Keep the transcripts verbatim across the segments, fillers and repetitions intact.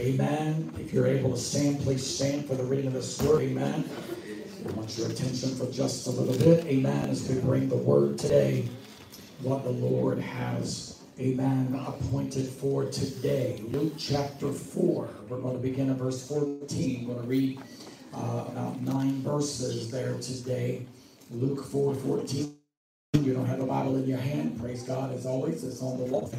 Amen. If you're able to stand, please stand for the reading of this word. Amen. I want your attention for just a little bit. Amen. As we bring the word today, what the Lord has, amen, appointed for today. Luke chapter four. We're going to begin at verse fourteen. We're going to read uh, about nine verses there today. Luke four fourteen. You don't have a Bible in your hand. Praise God, as always. It's on the wall.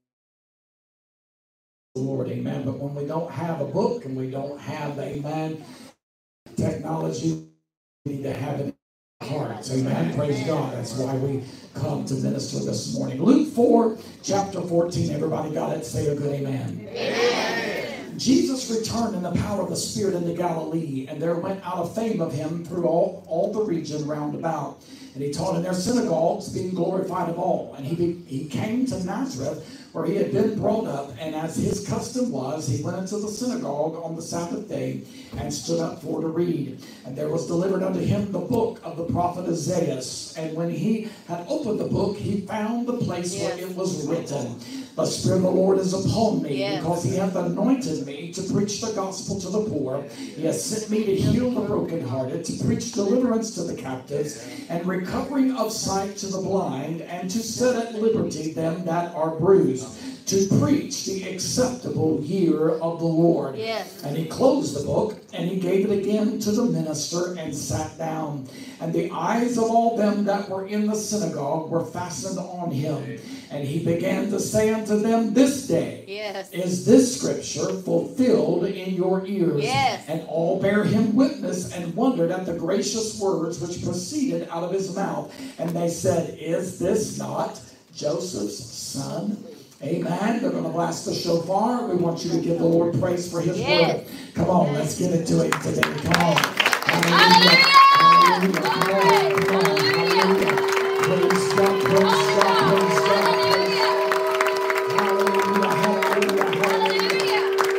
Lord, amen. But when we don't have a book and we don't have, amen, technology, we need to have it in our hearts. Amen. Praise God. That's why we come to minister this morning. Luke four, chapter fourteen. Everybody got it? Say a good amen. Amen. Jesus returned in the power of the Spirit into Galilee, and there went out a fame of him through all, all the region round about. And he taught in their synagogues, being glorified of all. And he, he came to Nazareth, where he had been brought up, and as his custom was, he went into the synagogue on the Sabbath day and stood up for to read. And there was delivered unto him the book of the prophet Isaiah. And when he had opened the book, he found the place yes. where it was written, the Spirit of the Lord is upon me, yes. because he hath anointed me to preach the gospel to the poor. He has sent me to heal the brokenhearted, to preach deliverance to the captives, and recovering of sight to the blind, and to set at liberty them that are bruised, to preach the acceptable year of the Lord. Yes. And he closed the book, and he gave it again to the minister, and sat down. And the eyes of all them that were in the synagogue were fastened on him. And he began to say unto them, This day yes. is this scripture fulfilled in your ears. Yes. And all bare him witness, and wondered at the gracious words which proceeded out of his mouth. And they said, Is this not Joseph's son? Amen. They're going to blast the shofar. We want you to give the Lord praise for his yes. word. Come on, let's get into it today. Come on. Hallelujah. Hallelujah. Come on. Come on. Hallelujah. Praise God. Praise God. Praise God. Hallelujah. Hallelujah. Hallelujah.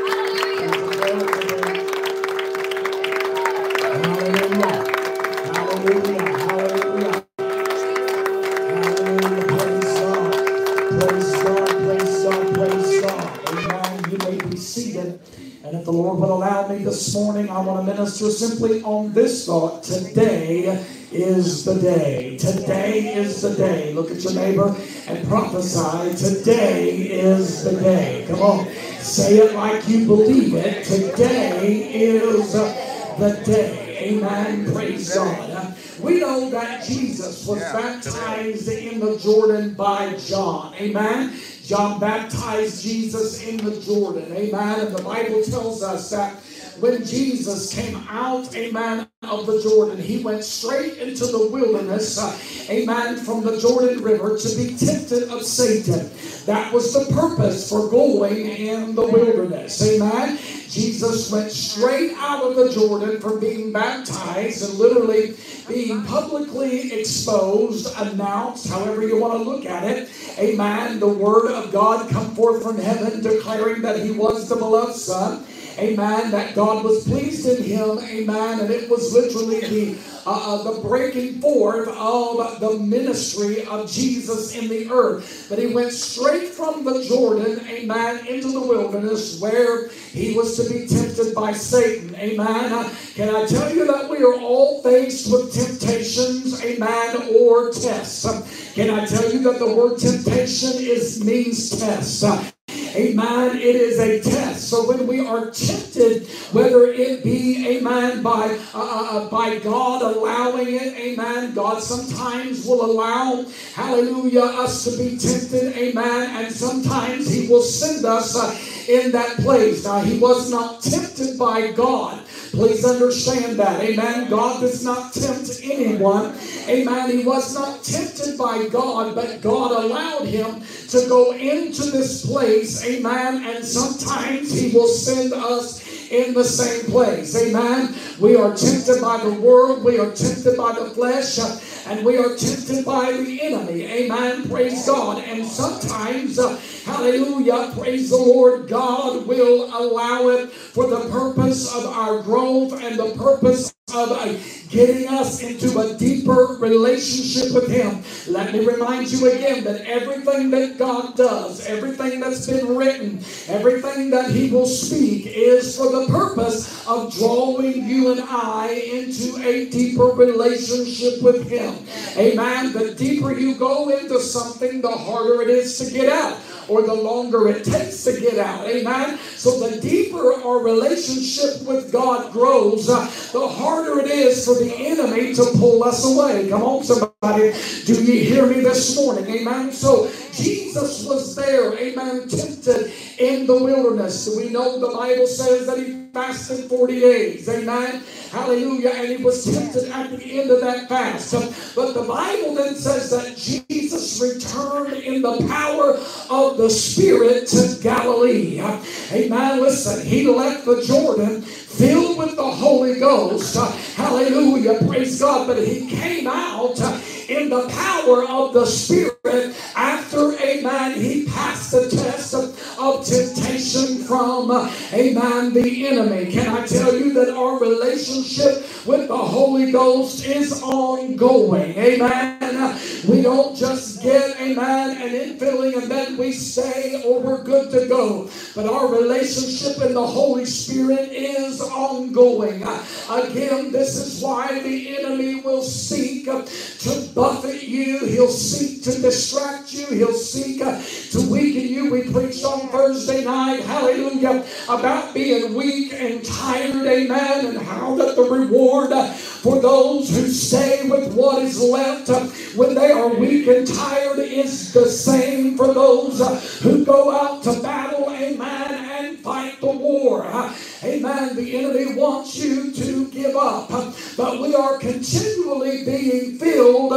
Hallelujah. Hallelujah. Hallelujah. Seated. And if the Lord would allow me this morning, I want to minister simply on this thought. Today is the day. Today is the day. Look at your neighbor and prophesy. Today is the day. Come on. Say it like you believe it. Today is the day. Amen. Praise God. We know that Jesus was baptized in the Jordan by John. Amen. John baptized Jesus in the Jordan. Amen. And the Bible tells us that when Jesus came out, amen, of the Jordan, he went straight into the wilderness, uh, amen, from the Jordan River to be tempted of Satan. That was the purpose for going in the wilderness. Amen. Jesus went straight out of the Jordan from being baptized and literally being publicly exposed, announced, however you want to look at it. Amen. The word of God come forth from heaven declaring that he was the beloved Son. Amen. That God was pleased in him. Amen. And it was literally the uh, the breaking forth of the ministry of Jesus in the earth. But he went straight from the Jordan, amen, into the wilderness where he was to be tempted by Satan. Amen. Uh, can I tell you that we are all faced with temptations, amen, or tests? Uh, can I tell you that the word temptation is means test? Uh, Amen. It is a test. So when we are tempted, whether it be, amen, by uh, by God allowing it, amen, God sometimes will allow, hallelujah, us to be tempted, amen, and sometimes he will send us uh, in that place. Now, he was not tempted by God. Please understand that. Amen. God does not tempt anyone. Amen. He was not tempted by God, but God allowed him to go into this place. Amen. And sometimes he will send us in the same place. Amen. We are tempted by the world. We are tempted by the flesh. And we are tempted by the enemy. Amen. Praise God. And sometimes, uh, hallelujah, praise the Lord, God will allow it for the purpose of our growth and the purpose of uh, getting us into a deeper relationship with Him. Let me remind you again that everything that God does, everything that's been written, everything that He will speak is for the purpose of drawing you and I into a deeper relationship with Him. Amen. The deeper you go into something, the harder it is to get out, or the longer it takes to get out. Amen. So the deeper our relationship with God grows, uh, the harder it is for the enemy to pull us away. Come on, somebody. Do you hear me this morning? Amen. So Jesus was there, amen, tempted in the wilderness. We know the Bible says that He fasted forty days. Amen. Hallelujah. And He was tempted at the end of that fast. But the Bible then says that Jesus returned in the power of the Spirit to Galilee. Amen. Listen, He left the Jordan filled with the Holy Ghost. Hallelujah. Praise God. But He came out in the power of the Spirit after, amen, He passed the test of, of temptation from, uh, amen, the enemy. Can I tell you that our relationship with the Holy Ghost is ongoing? Amen. We don't just get, amen, an infilling and then we stay or we're good to go. But our relationship in the Holy Spirit is ongoing. Again, this is why the enemy will seek to buffet you. He'll seek to distract you. He'll seek uh, to weaken you. We preached on Thursday night, hallelujah, about being weak and tired, amen, and how that the reward uh, for those who stay with what is left uh, when they are weak and tired is the same for those uh, who go out to battle, amen, and fight the war. Uh, Amen. The enemy wants you to give up. But we are continually being filled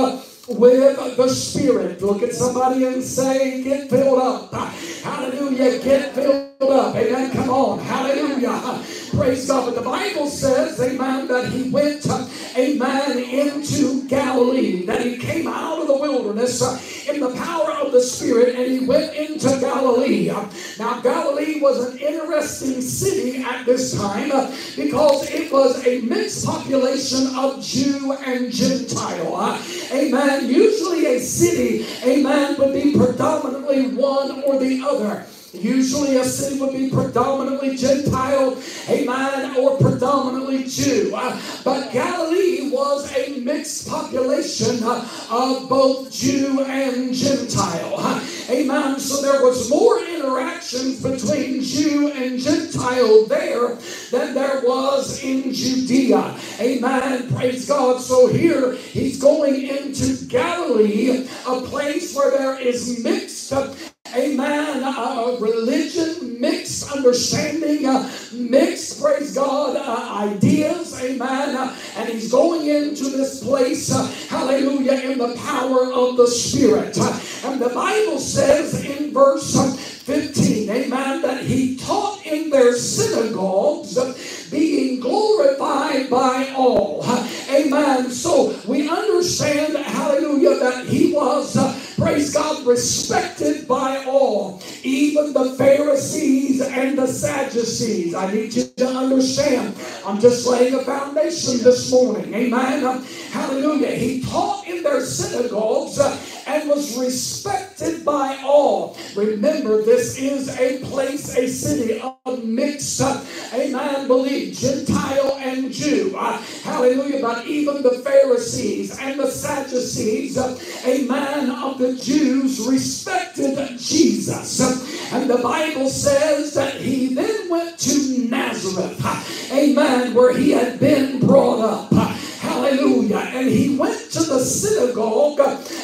with the Spirit. Look at somebody and say, get filled up. Hallelujah. Get filled up. Amen. Come on. Hallelujah. Praise God. But the Bible says, amen, that He went, amen, into Galilee. That He came out of the wilderness in the power of the Spirit and He went into Galilee. Now, Galilee was an interesting city at this time because it was a mixed population of Jew and Gentile. Amen. Usually a city, amen, would be predominantly one or the other. Usually a city would be predominantly Gentile, amen, or predominantly Jew. Uh, but Galilee was a mixed population uh, of both Jew and Gentile. Uh, amen. So there was more interactions between Jew and Gentile there than there was in Judea. Amen. Praise God. So here He's going into Galilee, a place where there is mixed uh, Amen. Uh, religion, mixed understanding, uh, mixed, praise God, uh, ideas. Amen. Uh, and He's going into this place, uh, hallelujah, in the power of the Spirit. Uh, and the Bible says in verse uh, fifteen, amen, that He taught in their synagogues, uh, being glorified by all. Uh, amen. So we understand, hallelujah, that He was, uh, praise God, respected by all, even the Pharisees and the Sadducees. I need you to understand, I'm just laying a foundation this morning. Amen. Uh, hallelujah. He taught in their synagogues uh, and was respected by all. Remember, this is a place, a city of mixed, uh, amen, believe, Gentile and Jew. Uh, hallelujah. But even the Pharisees and the Sadducees, uh, amen, of the Jews respected Jesus. Uh, and the Bible says that He then went to Nazareth, uh, amen, where He had been brought up. Uh, Hallelujah. And He went to the synagogue,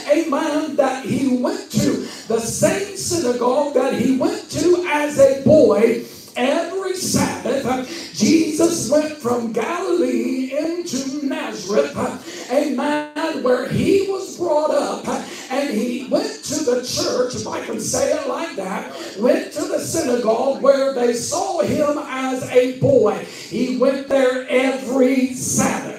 amen, that He went to. The same synagogue that He went to as a boy every Sabbath. Jesus went from Galilee into Nazareth, amen, where He was brought up. And He went to the church, if I can say it like that, went to the synagogue where they saw Him as a boy. He went there every Sabbath.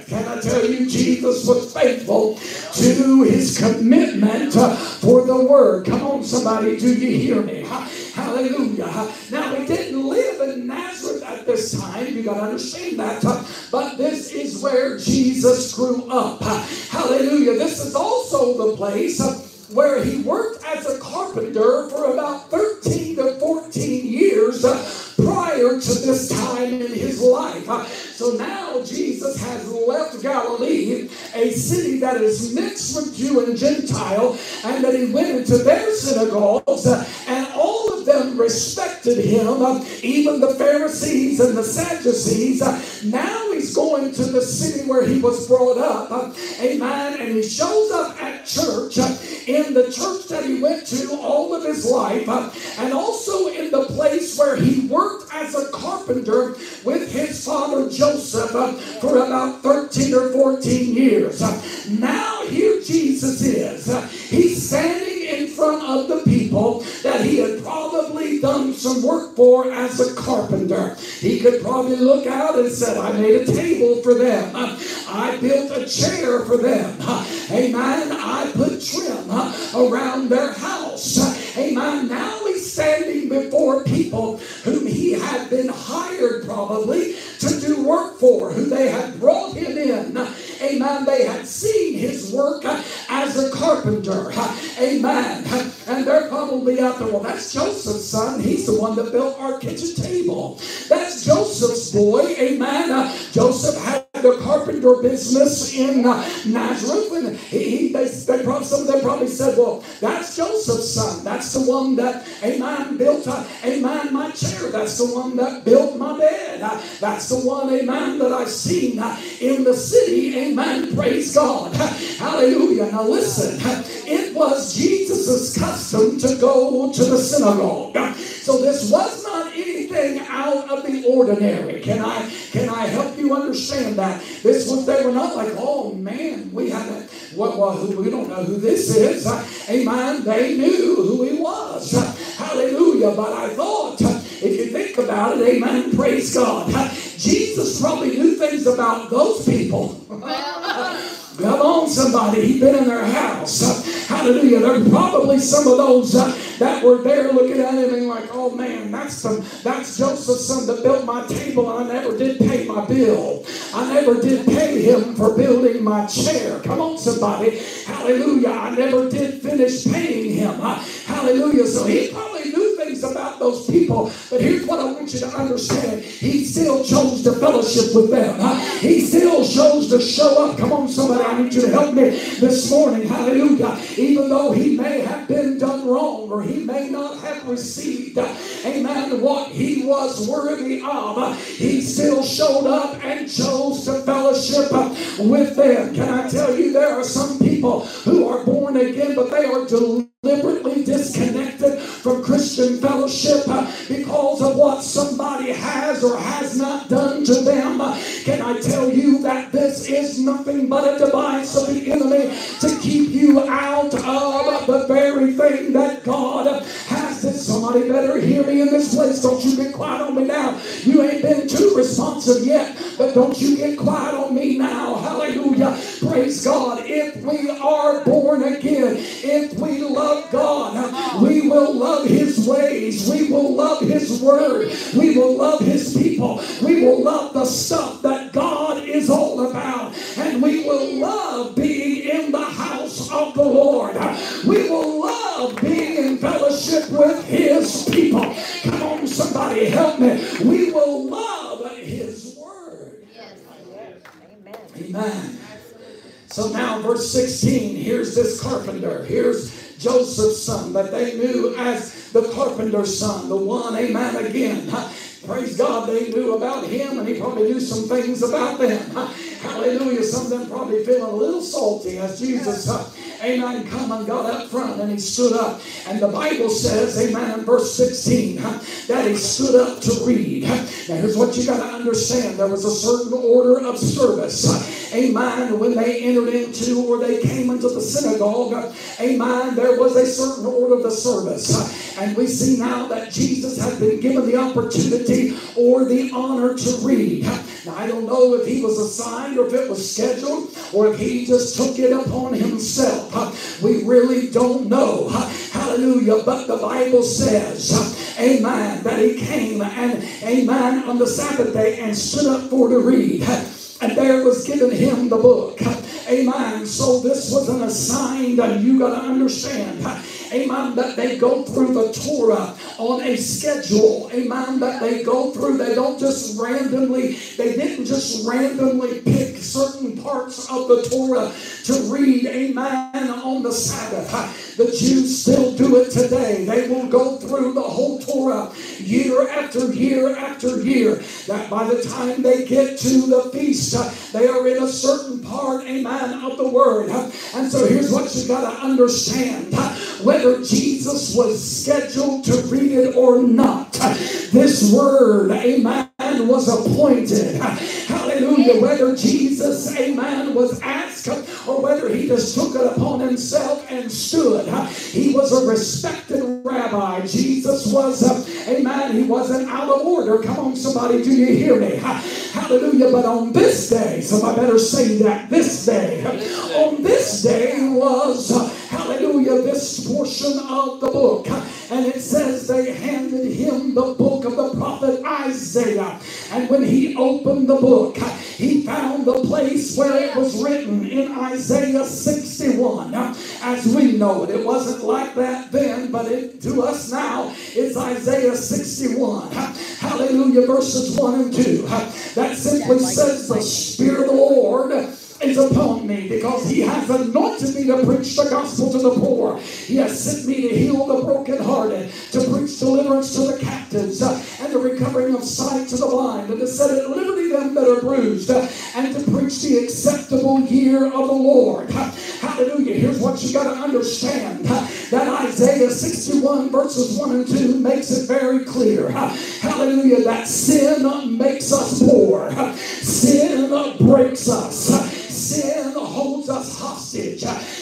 death. Can I tell you, Jesus was faithful to his commitment uh, for the word. Come on, somebody, do you hear me? Hallelujah. Now, he didn't live in Nazareth at this time. You got to understand that. Uh, but this is where Jesus grew up. Uh, hallelujah. This is also the place uh, where he worked as a carpenter for about thirteen to fourteen years uh, prior to this time in his life. Uh, so now Jesus has left Galilee, a city that is mixed with Jew and Gentile, and that he went into their synagogues, uh, and all of them respected him, uh, even the Pharisees and the Sadducees. Uh, now he's going to the city where he was brought up, uh, amen, and he shows up at church, uh, in the church that he went to all of his life, uh, and also in the place where he worked as a carpenter with his father Joseph uh, for about thirteen or fourteen years. Uh, now here Jesus is. Uh, he's standing in front of the people that he had probably done some work for as a carpenter. He could probably look out and said, I made a table for them. Uh, I built a chair for them. Uh, amen. I put trim uh, around their house. Uh, amen. Now he's standing before people whom he had been hired probably to do work for, who they had brought him in. Uh, amen. They had seen his work uh, as a carpenter. Uh, amen. And they're probably out there, well, that's Joseph's son. He's the one that built our kitchen table. That's Joseph's boy. Amen. Uh, Joseph had the carpenter business in uh, Nazareth. And he, they, they probably, some of them probably said, well, that's Joseph's son. That's the one that, amen, built, uh, amen, my chair. That's the one that built my bed. Uh, that's the one, amen, that I've seen uh, in the city. Amen. Praise God. Uh, hallelujah. Now listen, uh, it was Jesus' custom to go to the synagogue. Uh, so this was not anything out of the ordinary. Can I, can I help you understand that? This was, they were not like, oh man, we haven't, well, well, who, we don't know who this is. Uh, amen. They knew who he was. Uh, hallelujah. But I thought, uh, if you think about it, amen, praise God. Uh, Jesus probably knew things about those people. Come on, somebody. He'd been in their house. Uh, hallelujah. There were probably some of those uh, that were there looking at him and like, oh man, that's the, that's Joseph's son that built my table and I never did pay my bill. I never did pay him for building my chair. Come on, somebody. Hallelujah. I never did finish paying him. Uh, hallelujah. So he probably knew things about those people. But here's what I want you to understand. He still chose to fellowship with them. Uh, he still chose to show up. Come on, somebody. I need you to help me this morning. Hallelujah. Even though he may have been done wrong or he may not have received, uh, amen, what he was worthy of, uh, he still showed up and chose to fellowship uh, with them. Can I tell you, there are some people who are born again, but they are deliberately disconnected from Christian fellowship uh, because of what somebody has or has not done to them. Uh, can I tell you that this is nothing but a device of the enemy to keep you out of the very thing that God has. Somebody better hear me in this place. Don't you get quiet on me now. You ain't been too responsive yet, but don't you get quiet on me now. Hallelujah. Praise God. If we are born again, if we love God, we will love his ways. We will love his word. We will love his people. We will love the stuff that God is all about. And we will love being in the house of the Lord. We will love being in fellowship with his people. Come on, somebody, help me. We will love his word. Yes. Amen. Amen. So now verse sixteen, here's this carpenter. Here's Joseph's son that they knew as the carpenter's son. The one, amen, again. Praise God, they knew about him and he probably knew some things about them. Hallelujah. Some of them probably feeling a little salty as Jesus, uh, amen, come and got up front and he stood up. And the Bible says, amen, in verse sixteen, that he stood up to read. Now here's what you got to understand. There was a certain order of service, amen, when they entered into or they came into the synagogue, amen, there was a certain order of the service. And we see now that Jesus has been given the opportunity or the honor to read. Now I don't know if he was assigned or if it was scheduled or if he just took it upon himself. We really don't know. Hallelujah. But the Bible says, amen, that he came and, amen, on the Sabbath day and stood up for to read. And there was given him the book. Amen. So this was an assigned, and you got to understand, amen, that they go through the Torah on a schedule. Amen. That they go through. They don't just randomly, they didn't just randomly pick certain parts of the Torah to read, amen, on the Sabbath. The Jews still do it today. They will go through the whole Torah year after year after year. That by the time they get to the feast, they are in a certain part, amen, of the Word. And so here's what you got to understand. Whether Jesus was scheduled to read it or not, this Word, amen, was appointed. Hallelujah. Whether Jesus, amen, was asked or whether he just took it upon himself and stood. He was a respected rabbi. Jesus was, uh, amen, he wasn't out of order. Come on, somebody, do you hear me? Hallelujah. But on this day, somebody better say that, this day, on this day was, uh, hallelujah, this portion of the book. And it says they handed him the book of the prophet Isaiah. And when he opened the book, he found the place where it was written in Isaiah sixty-one. As we know it, it wasn't like that then, but it, to us now, it's Isaiah sixty-one. Hallelujah, verses one and two. That simply says, the Spirit of the Lord is upon me, because he has anointed me to preach the gospel to the poor. He has sent me to heal the brokenhearted, to preach deliverance to the captives, uh, and the recovering of sight to the blind, and to set at liberty them that are bruised, uh, and to preach the acceptable year of the Lord. Uh, hallelujah. Here's what you got to understand. Uh, that Isaiah sixty-one verses one and two makes it very clear. Uh, hallelujah. That sin makes us poor. Uh, sin breaks us. Uh, Sin holds us hostage.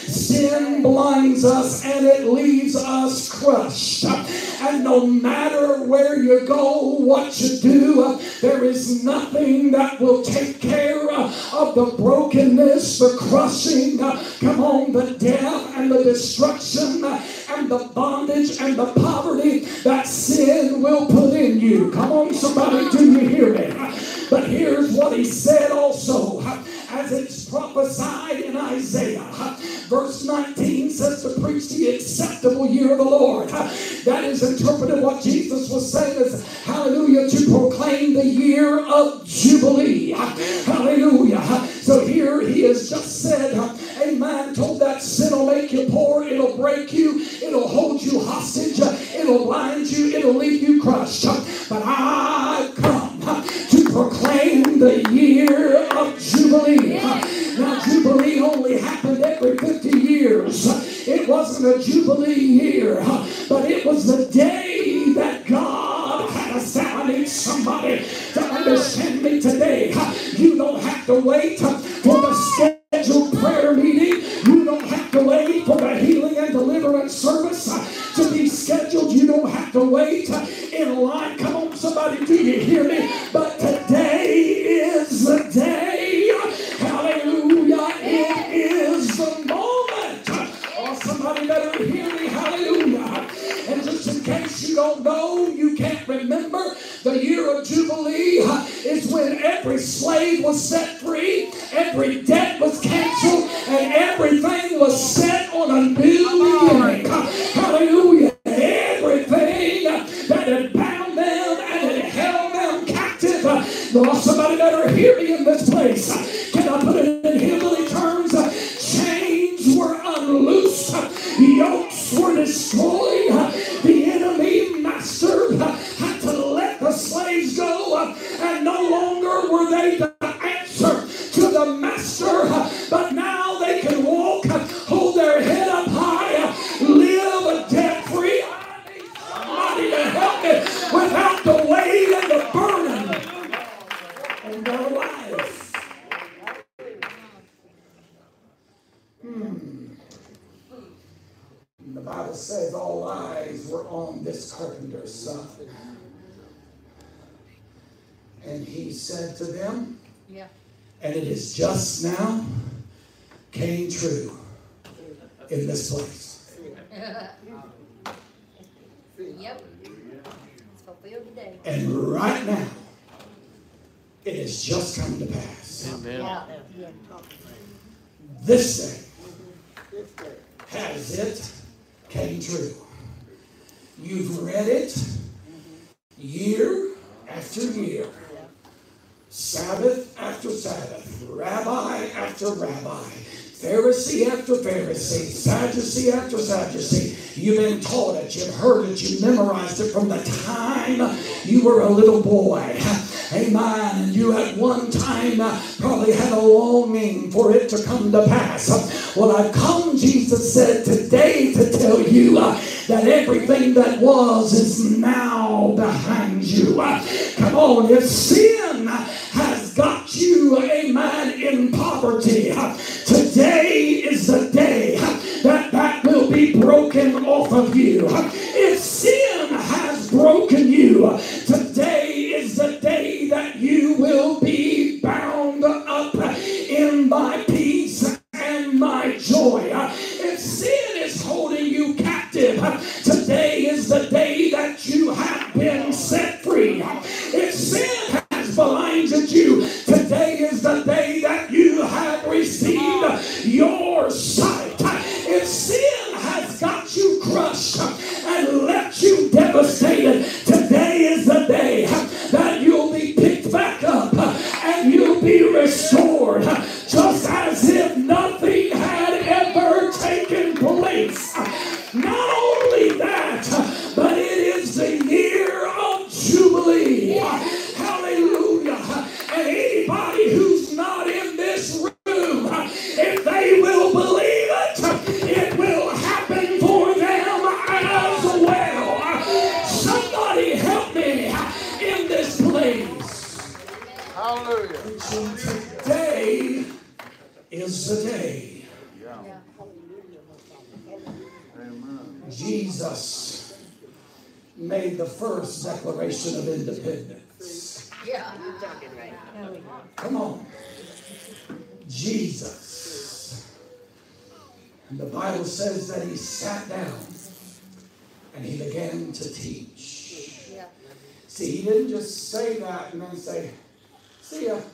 Sin blinds us and it leaves us crushed. And no matter where you go, what you do, there is nothing that will take care of the brokenness, the crushing, come on, the death and the destruction and the bondage and the poverty that sin will put in you. Come on, somebody, do you hear me? But here's what he said also, as it's prophesied in Isaiah. Verse nineteen says to preach the acceptable year of the Lord. That is interpreted what Jesus was saying is, hallelujah, to proclaim the year of Jubilee. Hallelujah. So here he has just said, amen, told that sin will make you poor, it'll break you, it'll hold you hostage, it'll blind you, it'll leave you crushed. But I've come to proclaim the year of Jubilee. Now, Jubilee only happened every fifty years. It wasn't a Jubilee year, but it was the day that God had established. I need somebody to understand me today. You don't have to wait for the scheduled prayer meeting. You don't have to wait for the healing and deliverance service to be scheduled. You don't have to wait in line. Come on, somebody, do you hear me? But today is the day. Hallelujah. It is the moment. Oh, somebody better hear me. Hallelujah. And just in case you don't know, you can't remember, the year of Jubilee is when every slave was set free, every debt was canceled, and everything was set on a new beginning. Hallelujah. Everything that had bound them and had held them captive. Oh, somebody better hear me in this place. Can I put it in hillbilly terms? Chains were unloosed. Yokes were destroyed. The enemy master had to let the slaves go, and no longer were they the answer to the master, but now they can walk, hold their head this carpenter's son. And he said to them, yeah. And it is just now came true in this place. Yep. It's fulfilled today. And right now, it has just come to pass. Amen. Yeah. This day has it came true. You've read it year after year, Sabbath after Sabbath, rabbi after rabbi, Pharisee after Pharisee, Sadducee after Sadducee. You've been taught it, you've heard it, you memorized it from the time you were a little boy. Amen. And you at one time uh, probably had a longing for it to come to pass. Uh, well, I've come, Jesus said, today to tell you uh, that everything that was is now behind you. Uh, come on, if sin has got you, amen, in poverty, uh, today is the day uh, that that will be broken off of you. Uh, if sin has broken you, uh, today is the day that you will be bound up in my peace and my joy. If sin is holding you captive, today is the day that you have been set free. If sin has blinded you, today is the day that you have received your sight. If sin has got you crushed and left you devastated, today is the day that you'll be picked back up and you'll be restored just as if nothing had ever taken place. Not only that, but it is the year of Jubilee. Hallelujah. And anybody who's not in this room, if they will believe it, it will happen for them as well. Somebody help me in this place. Hallelujah. Today is the day. Yeah. Amen. Jesus made the first Declaration of Independence. Yeah. You're talking right. Come on. Jesus. And the Bible says that he sat down and he began to teach. Yeah. See, he didn't just say that and then say, see ya.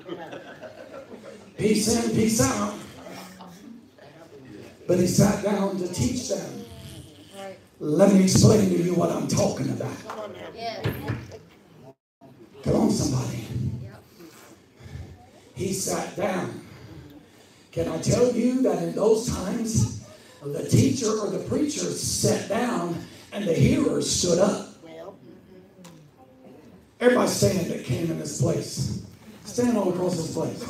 Peace in, peace out. But he sat down to teach them. Right. Let me explain to you what I'm talking about. Yeah. Come on, somebody. Yep. He sat down. Can I tell you that in those times, the teacher or the preacher sat down and the hearers stood up? Everybody stand that came in this place. Stand all across this place.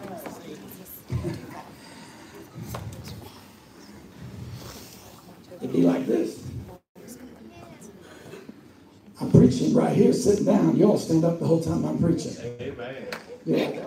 It'd be like this. I'm preaching right here, sitting down. Y'all stand up the whole time I'm preaching. Amen. Yeah.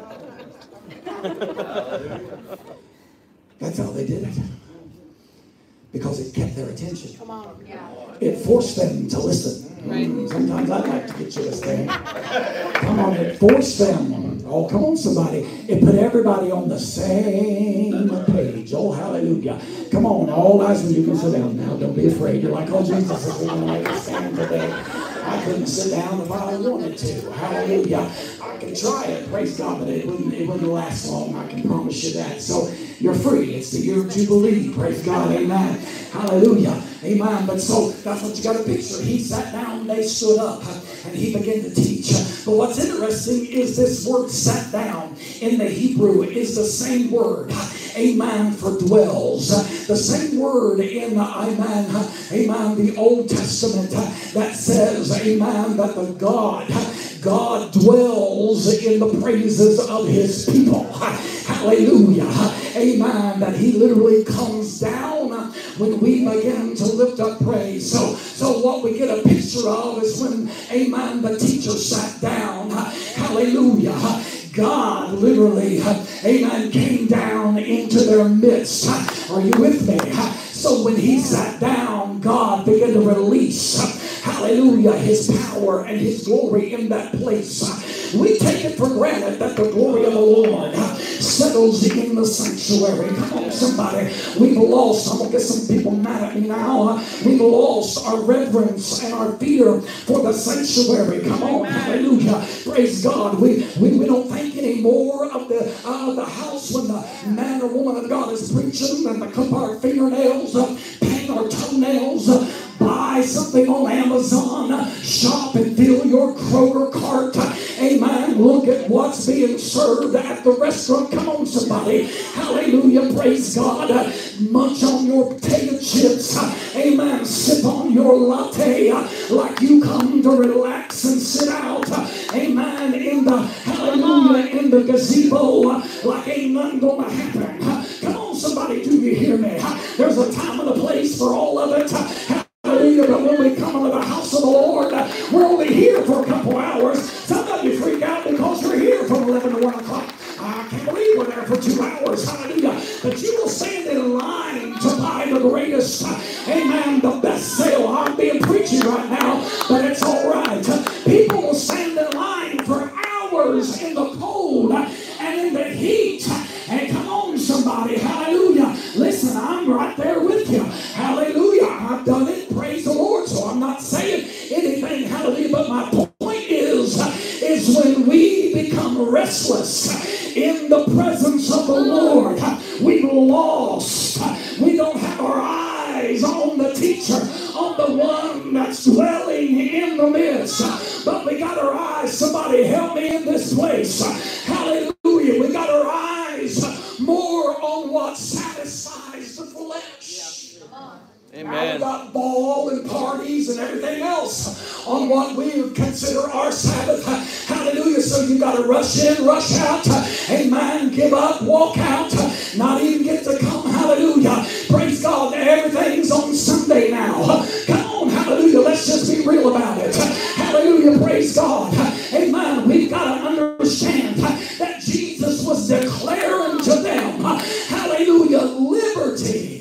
That's how they did it. Because it kept their attention. Come on. Yeah. It forced them to listen. Right. Sometimes I'd like to get you to stand. Come on, it forced them. Oh, come on, somebody. It put everybody on the same page. Oh, hallelujah. Come on, all eyes when you can sit down now. Don't be afraid. You're like, oh, Jesus is going to make us stand today. I couldn't sit down if I wanted to. Hallelujah. I can try it, praise God, but it wouldn't, it wouldn't last long. I can promise you that. So you're free. It's the year of Jubilee. Praise God. Amen. Hallelujah. Amen. But so that's what you got to picture. He sat down, they stood up, and he began to teach. But what's interesting is this word sat down in the Hebrew is the same word, amen, for dwells. The same word in, amen, amen, the Old Testament that says, amen, that the God, God dwells in the praises of his people. Hallelujah. Amen. That he literally comes down when we begin to lift up praise. So, so what we get a picture of is when, amen, the teacher sat down. Hallelujah. God literally, amen, came down into their midst. Are you with me? So when he sat down, God began to release, hallelujah, his power and his glory in that place. We take it for granted that the glory of the Lord settles in the sanctuary. Come on, somebody. We've lost, I'm going to get some people mad at me now. We've lost our reverence and our fear for the sanctuary. Come on, hallelujah. Praise God. We, we, we don't think anymore of the, uh, the house when the man or woman of God is preaching and to clip our fingernails, uh, paint our toenails, uh, buy something on Amazon, uh, shop and fill your Kroger cart. Uh, amen. Look at what's being served at the restaurant. Come on, somebody. Hallelujah. Praise God. Uh, munch on your potato chips. Uh, amen. Sip on your latte uh, like you come to relax and sit out. Uh, amen. In the, hallelujah, in the gazebo uh, like ain't nothing going to happen. Uh, come on, somebody. Do you hear me? Uh, there's a time and a place for all of it. Uh, Hallelujah, but when we come into the house of the Lord, uh, we're only here for a couple hours. Some of you freak out because you're here from eleven to one o'clock. I can't believe we're there for two hours. Hallelujah. But you will stand in line to buy the greatest, uh, amen, the best sale. I'm being preachy right now, but it's all right. Uh, people will stand in line for hours in the cold uh, and in the heat. And come on, somebody. Hallelujah. Listen, I'm right there with you. Hallelujah. I've done it. Praise the Lord. So I'm not saying anything. Hallelujah. But my point is, is when we become restless in the presence of the Lord, we've lost. We don't have our eyes on the teacher, on the one that's dwelling in the midst. But we got our eyes. Somebody help me in this place. Hallelujah. We got our eyes more on what satisfies the flesh. Amen. Now we got ball and parties and everything else on what we consider our Sabbath. Hallelujah. So you got to rush in, rush out. Amen. Give up, walk out. Not even get to come. Hallelujah. Praise God. Everything's on Sunday now. Come on. Hallelujah. Let's just be real about it. Hallelujah. Praise God. Amen. We've got to understand that Jesus was declaring to them, hallelujah, liberty.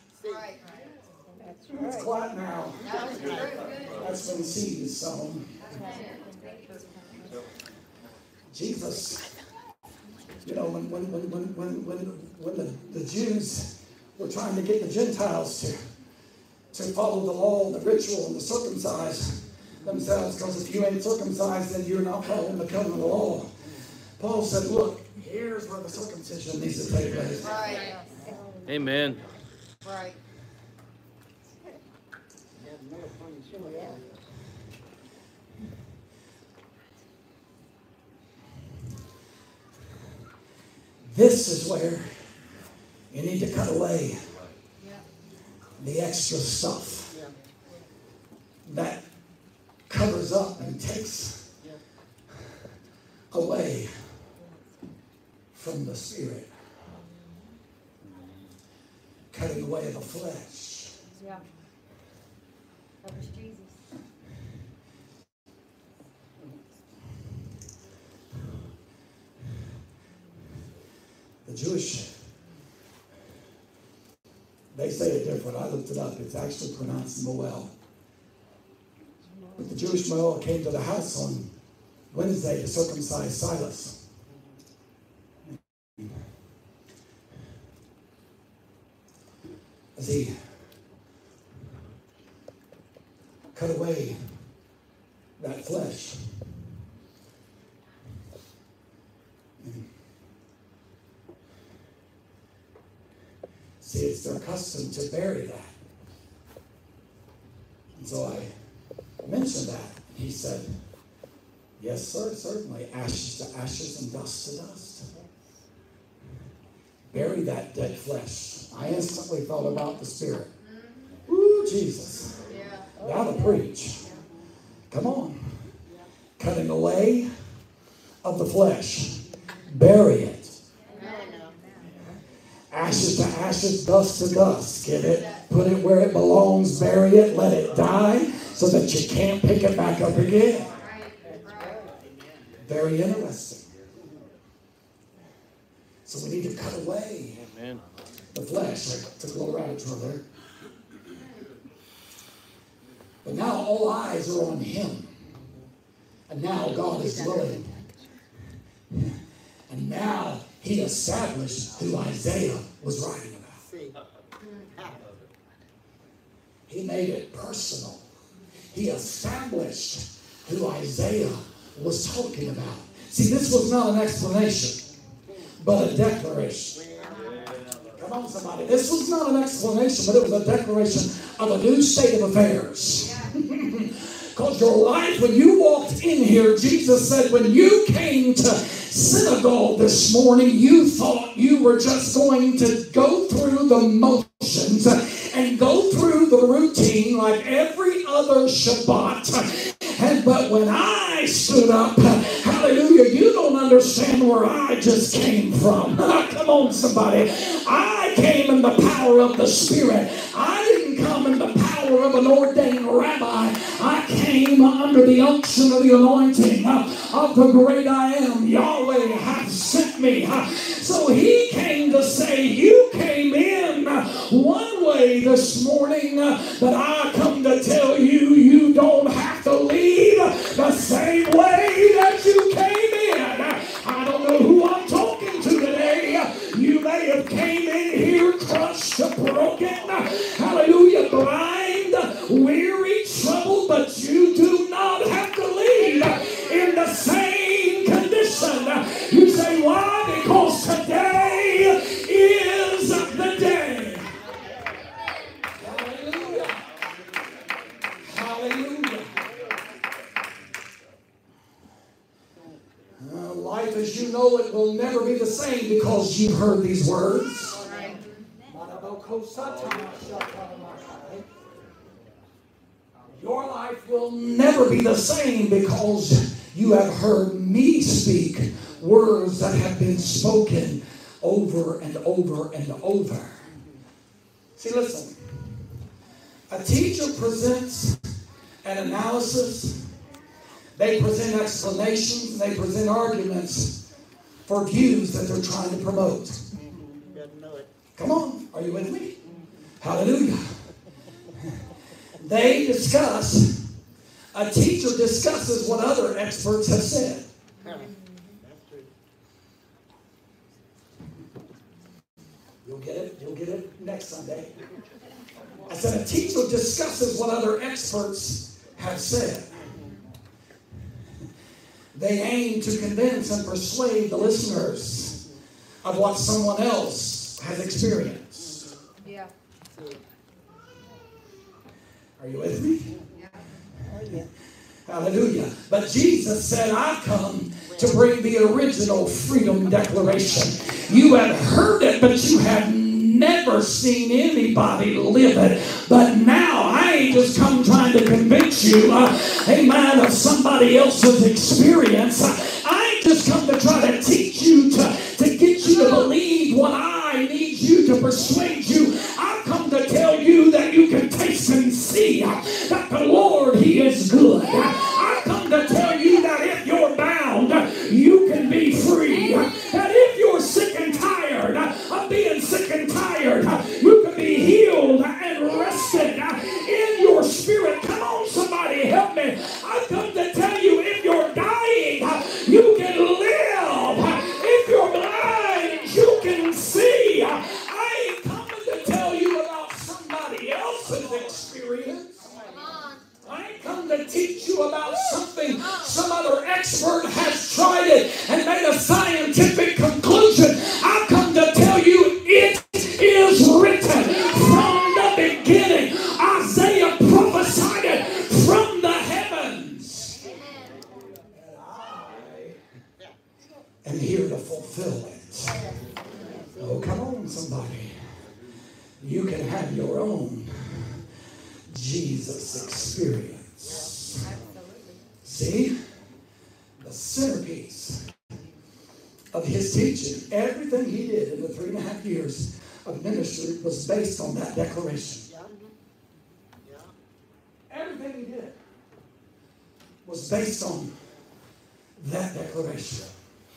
It's quiet now. That's when seed is sown. Jesus, you know, when when when when when when, when the, the Jews were trying to get the Gentiles to to follow the law, the ritual, and the circumcise themselves, because if you ain't circumcised, then you're not following the covenant of the law. Paul said, look, here's where the circumcision needs to take place. Right. Amen. Right. This is where you need to cut away the extra stuff that covers up and takes away from the Spirit. Cutting away the flesh. Yeah. That was Jesus. The Jewish, they say it different. I looked it up. It's actually pronounced Moel. But the Jewish Moel came to the house on Wednesday to circumcise Silas. As he cut away that flesh. See, it's their custom to bury that. And so I mentioned that. He said, yes, sir, certainly. Ashes to ashes and dust to dust. Bury that dead flesh. I instantly thought about the Spirit. Ooh, Jesus. That'll preach. Come on. Cutting away of the flesh. Bury it. Ashes to ashes, dust to dust. Get it? Put it where it belongs. Bury it. Let it die so that you can't pick it back up again. Very interesting. So we need to cut away Amen. the flesh. I took a little rabbit trail there. But now all eyes are on him. And now God is willing. And now he established who Isaiah was writing about. He made it personal. He established who Isaiah was talking about. See, this was not an explanation, but a declaration. Come on, somebody. This was not an explanation, but it was a declaration of a new state of affairs. Because your life, when you walked in here, Jesus said, when you came to synagogue this morning, you thought you were just going to go through the motions and go through the routine like every other Shabbat. And but when I stood up, hallelujah, you don't understand where I just came from. Come on, somebody. I came in the power of the Spirit. I didn't come in the power of an ordained rabbi. I came under the unction of the anointing of the great I am. Yahweh hath sent me. So he came to say, you came in one way this morning, but I come to tell you, you don't have to leave the same way that you came in. I don't know who I'm talking to today. You may have came in here crushed, broken, hallelujah, blind, weary, troubled, but you do not have to leave in the same condition. You say, why? Because today is the day. Hallelujah. Hallelujah. Uh, life as you know it will never be the same because you've heard these words. Your life will never be the same because you have heard me speak words that have been spoken over and over and over. See, listen. A teacher presents an analysis. They present explanations. They present arguments for views that they're trying to promote. Come on. Are you with me? Hallelujah. They discuss, a teacher discusses what other experts have said. You'll get it. You'll get it next Sunday. I said a teacher discusses what other experts have said. They aim to convince and persuade the listeners of what someone else has experienced. Yeah. Are you with me? Yeah. Oh, yeah. Hallelujah. But Jesus said, I've come to bring the original freedom declaration. You have heard it, but you have never seen anybody live it. But now I ain't just come trying to convince you, uh, amen, of somebody else's experience. I ain't just come to try to teach you, to, to get you to believe what I need you to persuade you. I've come to tell you that you can taste and see uh, that the Lord, He is good. I've come to tell you that if you're bound, you can be free. That if you're sick and tired of being sick and tired, you can be healed and rested in your spirit. Come on, somebody, help me. I've come to tell you, if you're dying, you can live. If you're blind, you can see. I ain't coming to tell you about somebody else's experience. I ain't come to teach you about something some other expert has tried it and made a scientific conclusion. I've come to tell you it is written from the beginning. Isaiah prophesied it from the heavens. And I am here to fulfill it. Oh, come on, somebody. You can have your own Jesus experience. See? The centerpiece of his teaching, everything he did in the three and a half years of ministry was based on that declaration. Everything he did was based on that declaration.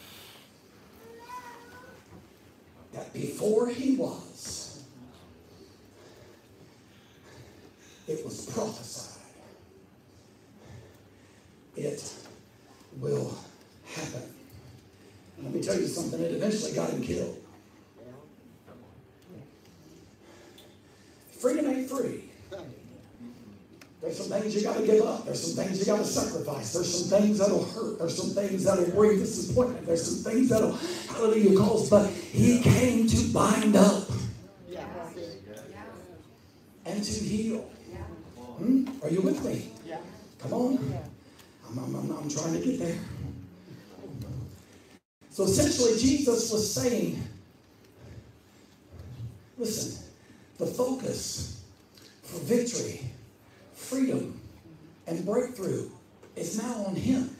That before he was, it was prophesied it will happen. And let me tell you something, it eventually got him killed. Freedom ain't free. There's some things you got to give up. There's some things you got to sacrifice. There's some things that'll hurt. There's some things that'll bring disappointment. There's some things that'll, hallelujah, cause. But he came to bind up and to heal. Hmm? Are you with me? Come on. I'm, I'm, I'm, I'm trying to get there. So essentially, Jesus was saying, listen, the focus for victory, freedom, and breakthrough is now on him.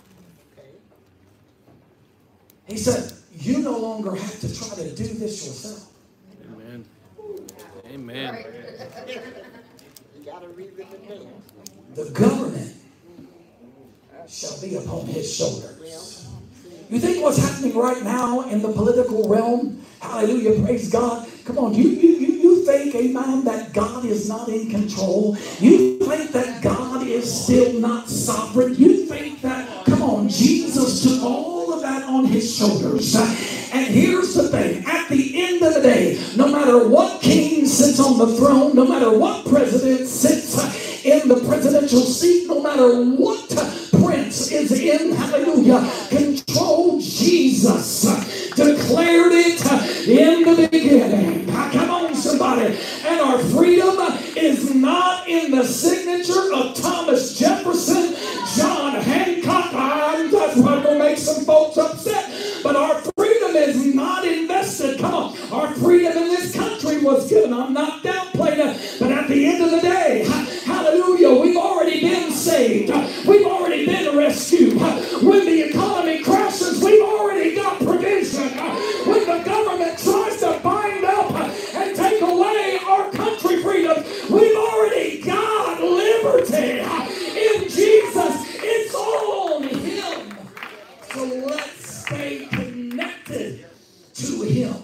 He said, you no longer have to try to do this yourself. Amen. Amen. You gotta read the details. The government shall be upon his shoulders. You think what's happening right now in the political realm? Hallelujah, praise God. Come on, you, you, you, you think, amen, that God is not in control? You think that God is still not sovereign? You think that, come on, Jesus took all of that on his shoulders. And here's the thing, at the end of the day, no matter what king sits on the throne, no matter what president sits in the presidential seat, no matter what prince is in, hallelujah, control, Jesus declared it in the beginning. Come on, somebody. And our freedom is not in the signature of Thomas Jefferson, John Hancock. I'm that's probably going to make some folks upset. But our freedom is not invested. Come on. Our freedom in this country was given. I'm not downplaying it. But at the end of the day, hallelujah, we've already been saved. We've already been rescued. When the economy crashes, we've already got provision. When the government tries to bind up and take away our country freedom, we've already got liberty. In Jesus, it's all on him. So let's stay connected to him.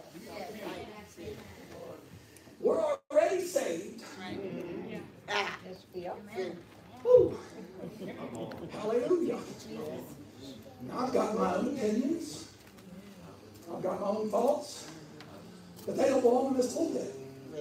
We're already saved. Woo. Hallelujah. Now, I've got my own opinions. I've got my own thoughts. But they don't belong in this pulpit.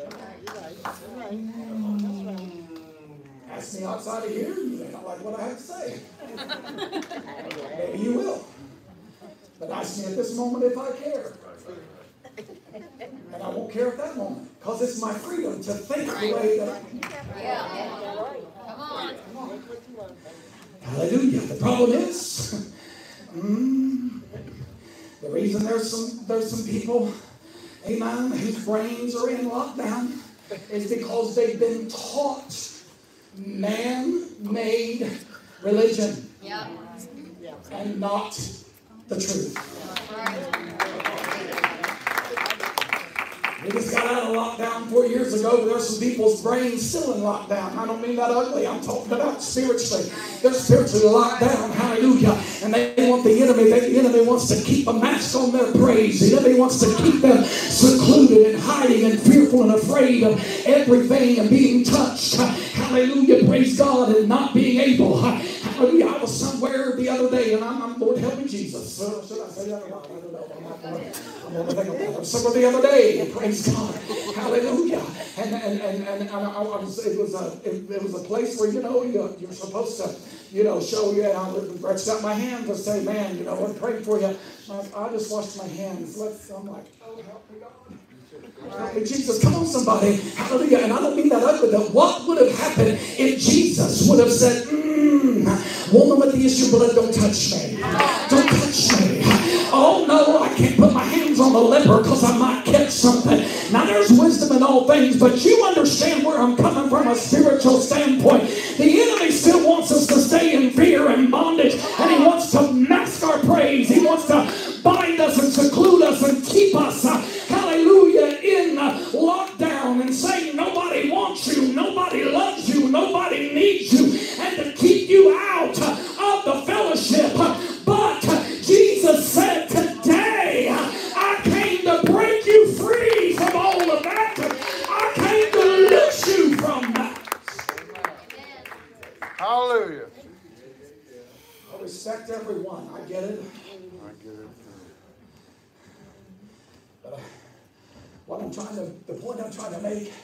Ask me outside of here, you may not like what I have to say. Maybe you will. But ask me at this moment if I care. And I won't care at that moment. Because it's my freedom to think the way that I Yeah. Come on. Come on. Hallelujah. The problem is, mm, the reason there's some there's some people, amen, whose brains are in lockdown is because they've been taught man-made religion. Yeah. And not the truth. Right. We just got out of lockdown four years ago, but there's some people's brains still in lockdown. I don't mean that ugly. I'm talking about spiritually. They're spiritually locked down. Hallelujah. And they want the enemy. They, the enemy wants to keep a mask on their praise. The enemy wants to keep them secluded and hiding and fearful and afraid of everything and being touched. Hallelujah. Praise God. And not being able. Hallelujah. I was somewhere the other day, and I'm, I'm Lord help me Jesus. Uh, should I say that or not? I don't know. I'm not going to. I'm going to think about it. Somewhere the other day. Praise God. Hallelujah. And and and, and I, I was, it was a it, it was a place where, you know, you, you're supposed to, you know, show you. And I stretched out my hand to say, man, you know, I prayed for you. I, I just washed my hands. Let's. I'm like, oh, help me God. Help me Jesus. Come on, somebody. Hallelujah. And I don't mean that ugly. That what would have happened if Jesus would have said, mm, woman with the issue of blood, don't touch me. Don't touch me. Oh, no, I can't put my hands on the leper because I might catch something. Now, there's wisdom in all things, but you understand where I'm coming from a spiritual standpoint. The enemy still wants us to stay in fear and bondage, and he wants to mask our praise. He wants to bind us and seclude us and keep us, uh, hallelujah, in uh, lockdown and saying nobody wants you, nobody loves you, nobody needs you, and to keep you out uh, of the fellowship. But uh, Jesus said, today uh, I came to break you free from all of that. I came to loose you from that. Hallelujah. I'm trying to, the point I'm trying to make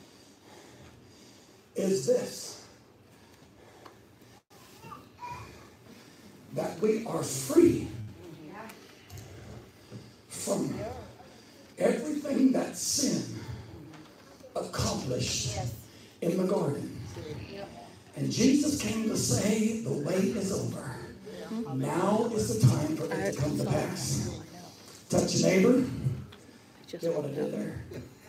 is this. That we are free from everything that sin accomplished in the garden. And Jesus came to say, the wait is over. Now is the time for it to come to pass. Touch your neighbor. Get what I did there?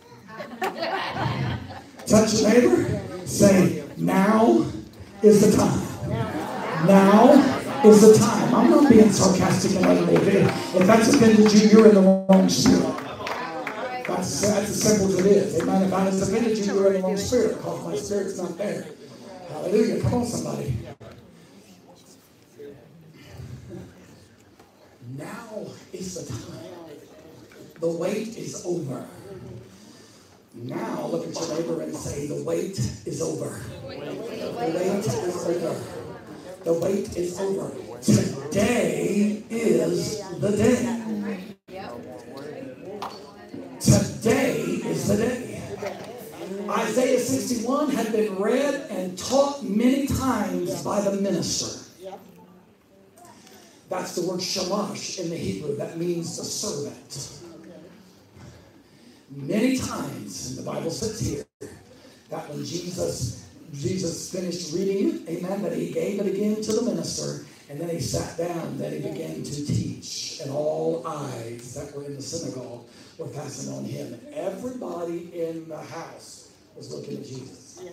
Touch your neighbor. Say, now is the time. Now is the time. I'm not being sarcastic and ugly. If that's offended you, you're in the wrong spirit. That's, that's as simple as it is. Amen. If I have offended you, you're in the wrong spirit because my spirit's not there. Hallelujah. Come on, somebody. Now is the time. The wait is over. Now look at your neighbor and say, the wait is over. The wait is over. The wait is over. Today is the day. Today is the day. Isaiah sixty-one had been read and taught many times by the minister. That's the word shamash in the Hebrew. That means the servant. Many times, and the Bible says here, that when Jesus, Jesus finished reading it, amen, that he gave it again to the minister, and then he sat down, then he began to teach, and all eyes that were in the synagogue were fastened on him. And everybody in the house was looking at Jesus.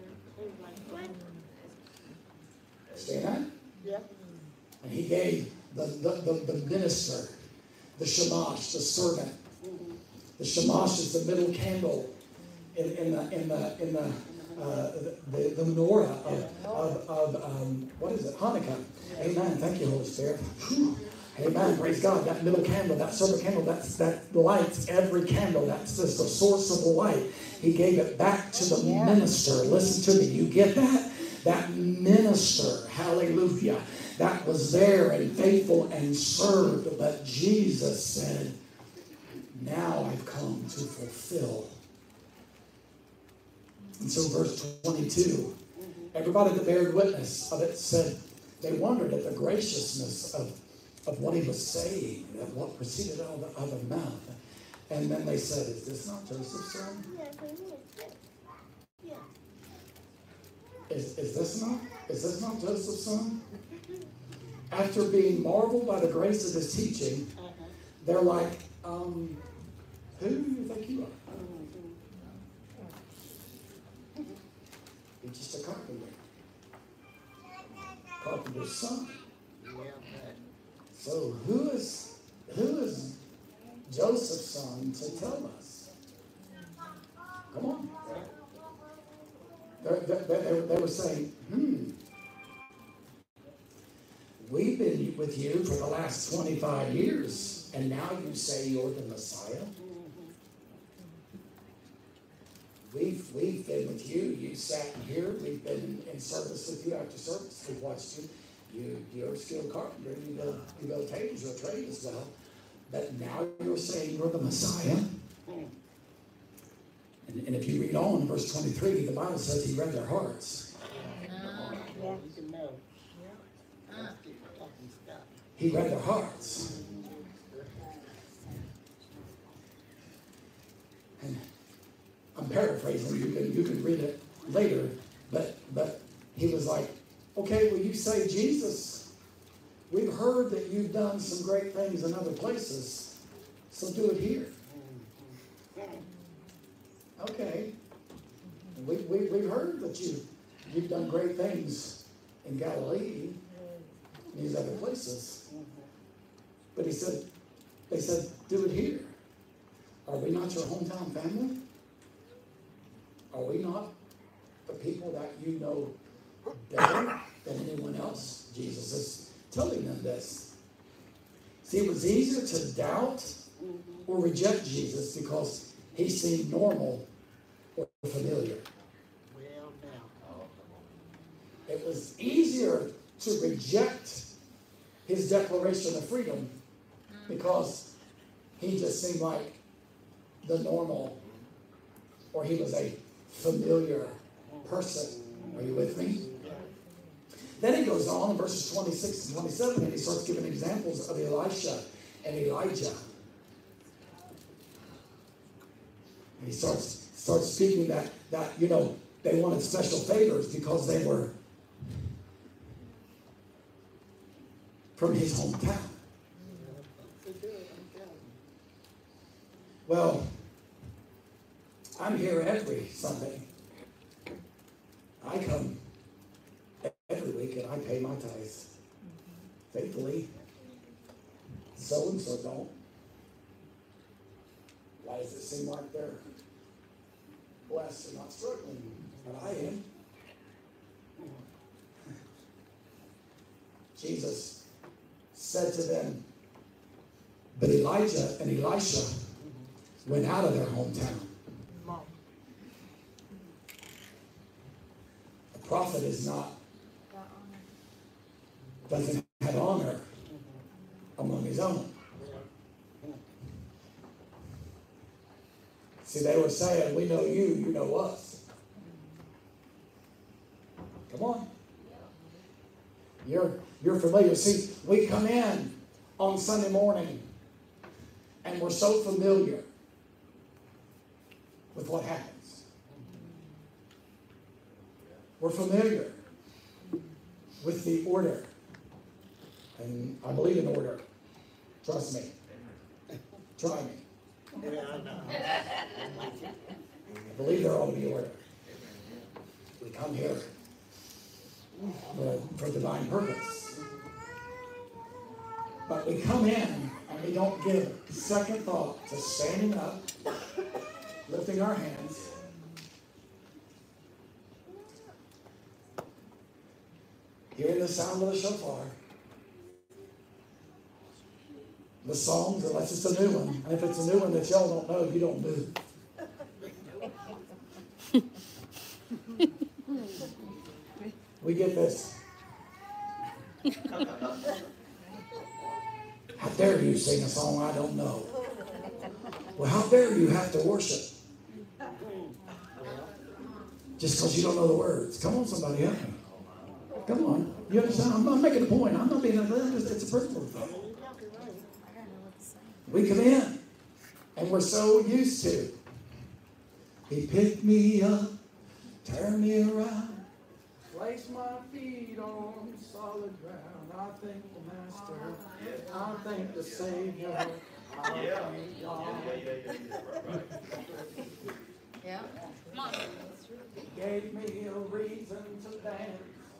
See that? Yeah. And he gave the, the, the, the minister, the shamash, the servant. The shamash is the middle candle in, in the in the in the uh, the, the menorah of, of, of um, what is it? Hanukkah. Amen. Thank you, Holy Spirit. Whew. Amen. Praise God. That middle candle, that silver candle, that's, that lights every candle. That's just the source of the light. He gave it back to the minister. Listen to me. You get that? That minister. Hallelujah. That was there and faithful and served. But Jesus said, now I've come to fulfill. And so verse twenty-two, everybody that bared witness of it said they wondered at the graciousness of, of what he was saying, of what proceeded out of the, out of the mouth. And then they said, is this not Joseph's son? Is, is this not? Is this not Joseph's son? After being marveled by the grace of his teaching, they're like, um, who do you think you are? You're just a carpenter. Carpenter's son. So who is who is Joseph's son to tell us? Come on. They, they, they, they were saying, hmm, we've been with you for the last twenty-five years, and now you say you're the Messiah? We've, we've been with you. You sat here. We've been in service with you after service. We've watched you. you you're a skilled carpenter. You build, you build tables. You're a trade as well. But now you're saying you're the Messiah? And, and if you read on in verse twenty-three, the Bible says he read their hearts. He read their hearts. And I'm paraphrasing. You can you can read it later, but but he was like, okay, well, you say Jesus. We've heard that you've done some great things in other places, so do it here. Okay. We we we've heard that you you've done great things in Galilee, and these other places. But he said, they said, do it here. Are we not your hometown family? Are we not the people that you know better than anyone else? Jesus is telling them this. See, it was easier to doubt or reject Jesus because he seemed normal or familiar. It was easier to reject his declaration of freedom because he just seemed like the normal or he was a familiar person. Are you with me? Then he goes on in verses twenty-six and twenty-seven, and he starts giving examples of Elisha and Elijah. And he starts starts speaking that, that, you know, they wanted special favors because they were from his hometown. Well, I'm here every Sunday. I come every week and I pay my tithes faithfully. So and so don't. Why does it seem like they're blessed and not struggling? But I am. Jesus said to them, but Elijah and Elisha went out of their hometown. A prophet is not, doesn't have honor among his own. See, they were saying, we know you, you know us. Come on. You're, you're familiar. See, we come in on Sunday morning and we're so familiar with what happens. We're familiar with the order. And I believe in order. Trust me. Try me. I believe there ought to be order. We come here for, for divine purpose. But we come in and we don't give second thought to standing up, lifting our hands, hearing the sound of the shofar, the songs, unless it's a new one. And if it's a new one that y'all don't know, you don't move. We get this. How dare you sing a song I don't know? Well, how dare you have to worship just because you don't know the words? Come on, somebody, help me. Come on. You understand? I'm not making a point. I'm not being a just it's a personal thing. We come in and we're so used to. He picked me up, turned me around, placed my feet on solid ground. I thank the Master. I thank the Savior. I thank God. Yeah. Come on. He gave me a reason to dance.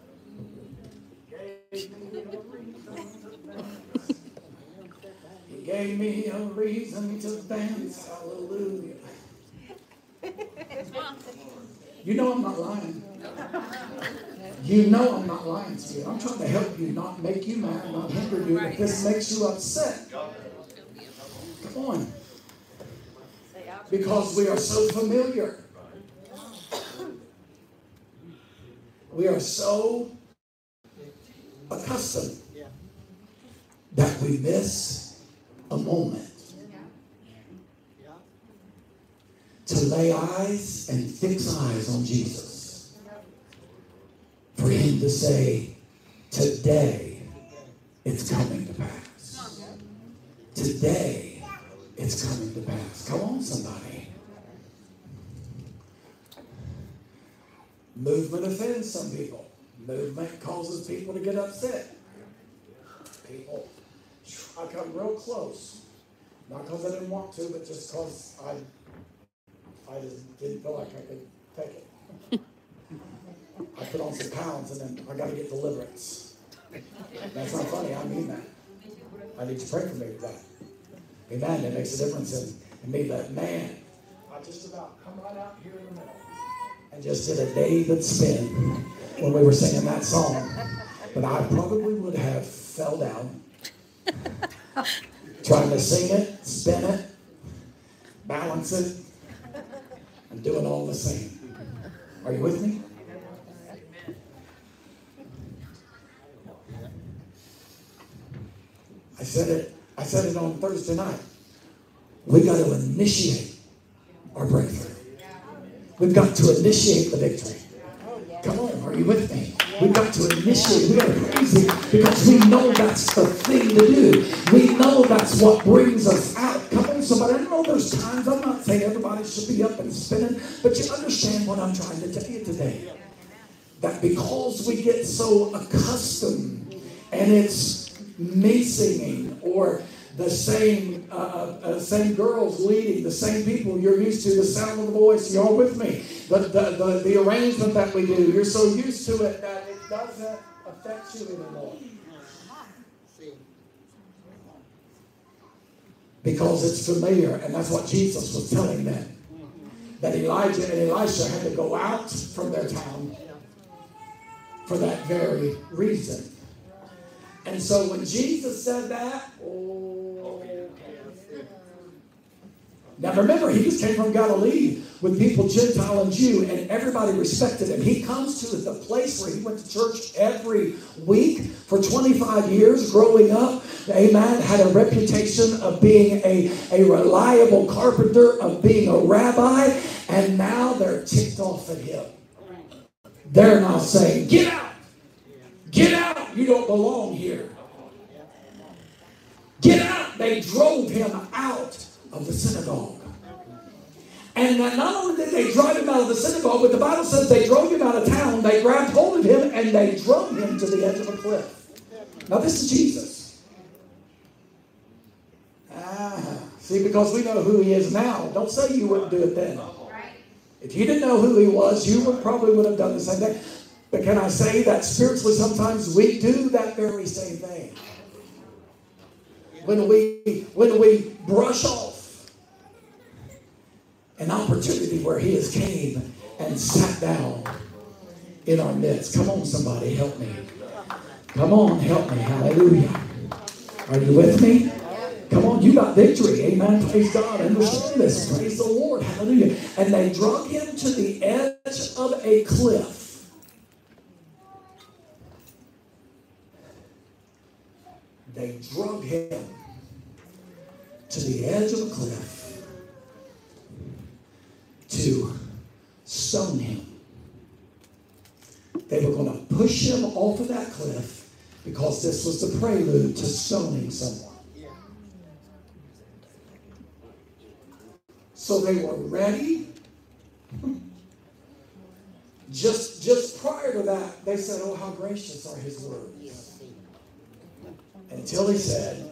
Gave me a reason to dance. He gave me a reason to dance. Hallelujah. You know I'm not lying. You know I'm not lying to you. I'm trying to help you, not make you mad, not hinder you. If this makes you upset, come on. Because we are so familiar. We are so accustomed that we miss a moment to lay eyes and fix eyes on Jesus. For him to say, today it's coming to pass. Today it's coming to pass. Come on, somebody. Movement offends some people. Movement causes people to get upset. People, I come real close. Not because I didn't want to, but just because I I just didn't feel like I could take it. I put on some pounds and then I got to get deliverance. That's not funny. I mean that. I need to pray for me with that. Amen. It makes a difference in, in me. But man, I just about come right out here in the middle and just did a David spin when we were singing that song. But I probably would have fell down trying to sing it, spin it, balance it, and do it all the same. Are you with me? I said it, I said it on Thursday night. We got to initiate our breakthrough. We've got to initiate the victory. Come on, are you with me? We've got to initiate. We've got to praise Him because we know that's the thing to do. We know that's what brings us out. Come on, somebody. I know there's times, I'm not saying everybody should be up and spinning, but you understand what I'm trying to tell you today. That because we get so accustomed and it's me singing or the same uh, uh, same girls leading, the same people you're used to, the sound of the voice, you're all with me. The, the, the, the arrangement that we do, you're so used to it that it doesn't affect you anymore. Because it's familiar, and that's what Jesus was telling them. That Elijah and Elisha had to go out from their town for that very reason. And so when Jesus said that, oh, now remember, he just came from Galilee with people, Gentile and Jew, and everybody respected him. He comes to the place where he went to church every week for twenty-five years growing up. Amen. Had a reputation of being a, a reliable carpenter, of being a rabbi, and now they're ticked off at him. They're now saying, get out! Get out! You don't belong here. Get out! They drove him out of the synagogue. And not only did they drive him out of the synagogue, but the Bible says they drove him out of town, they grabbed hold of him, and they drove him to the edge of a cliff. Now this is Jesus. Ah, see, because we know who he is now. Don't say you wouldn't do it then. If you didn't know who he was, you would probably would have done the same thing. But can I say that spiritually sometimes we do that very same thing? When we, when we brush off an opportunity where he has came and sat down in our midst. Come on, somebody, help me. Come on, help me. Hallelujah. Are you with me? Come on, you got victory. Amen. Praise God. Understand this. Praise the Lord. Hallelujah. And they drug him to the edge of a cliff. They drug him to the edge of a cliff to stone him. They were going to push him off of that cliff because this was the prelude to stoning someone. So they were ready. Just, just prior to that, they said, oh, how gracious are his words. Until he said,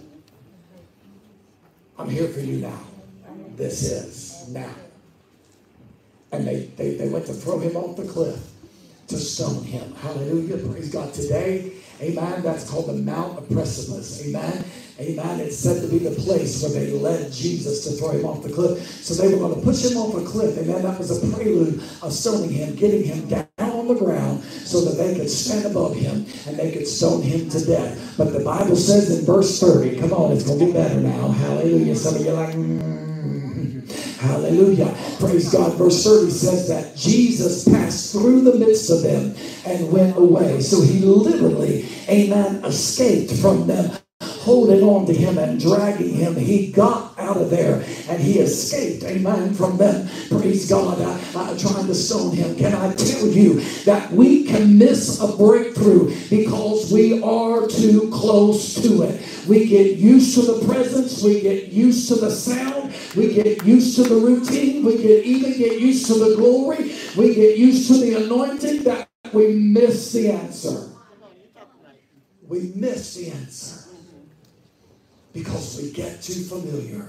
I'm here for you now. This is now. And they, they, they went to throw him off the cliff to stone him. Hallelujah. Praise God. Today, amen, that's called the Mount of Precipice. Amen. Amen. It's said to be the place where they led Jesus to throw him off the cliff. So they were going to push him off a cliff. Amen. That was a prelude of stoning him, getting him down on the ground so that they could stand above him and they could stone him to death. But the Bible says in verse thirty, come on, it's going to get better now. Hallelujah. Some of you are like, mm. Hallelujah. Praise God. Verse thirty says that Jesus passed through the midst of them and went away. So he literally, amen, escaped from them holding on to him and dragging him. He got out of there and he escaped, amen, from them. Praise God. Uh, uh, trying to stone him. Can I tell you that we can miss a breakthrough because we are too close to it? We get used to the presence. We get used to the sound. We get used to the routine. We get even get used to the glory. We get used to the anointing that we miss the answer. We miss the answer because we get too familiar.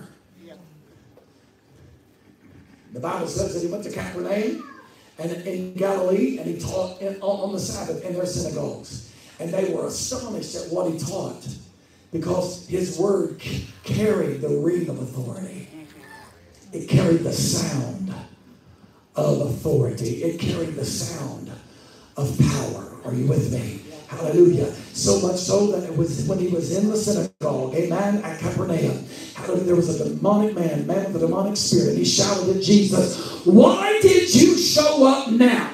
The Bible says that he went to Capernaum and in Galilee and he taught in, on the Sabbath in their synagogues. And they were astonished at what he taught because his word c- carried the ring of authority. It carried the sound of authority. It carried the sound of power. Are you with me? Hallelujah. So much so that it was when he was in the synagogue, amen, at Capernaum, hallelujah, there was a demonic man, man with a demonic spirit, and he shouted at Jesus, why did you show up now?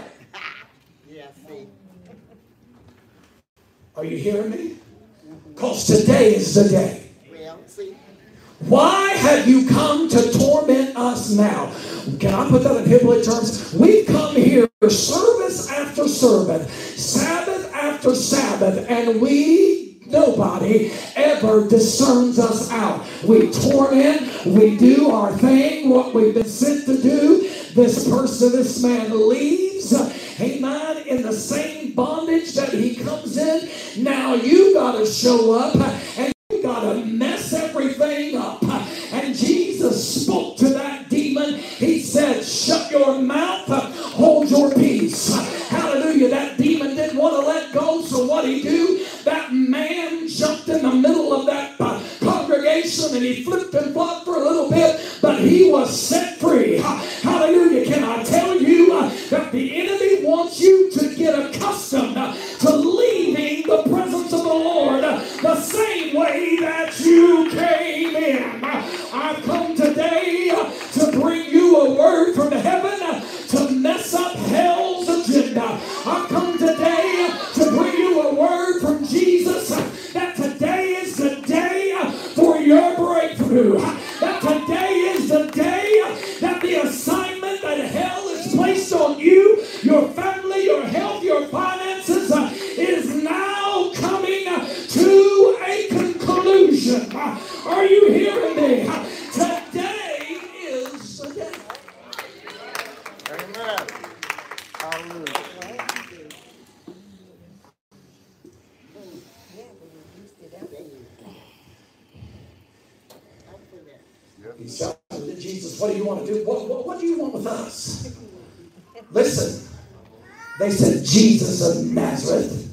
Are you hearing me? Because today is the day. Why have you come to torment us now? Can I put that in Hebrew terms? We've come here service after service, Sabbath after Sabbath, and we, nobody ever discerns us out. We torment, we do our thing, what we've been sent to do. This person, this man leaves, amen, in the same bondage that he comes in. Now you got to show up and you got to mess everything up. And Jesus spoke to that demon. He said, shut your mouth, hold your peace. Hallelujah. That demon didn't want to let go, so what he do? That man jumped in the middle of that uh, congregation and he flipped and flopped for a little bit, but he was set free. Hallelujah. Can I tell you uh, that the enemy wants you to get accustomed uh, to leaving the presence of the Lord uh, the same way that you came in. Uh, I've come today uh, to bring you a word from heaven uh, to mess up hell's agenda. I've come today uh, to bring you a word from Jesus uh, that today is the day uh, for your breakthrough. Uh, that today is the day uh, that the assignment that hell is placed on you, your family, your health, your finances uh, is now coming uh, to a conclusion. Uh, are you hearing me? Uh, today is the day. Amen. Hallelujah. He shouted to Jesus, what do you want to do? What, what, what do you want with us? Listen, they said, Jesus of Nazareth.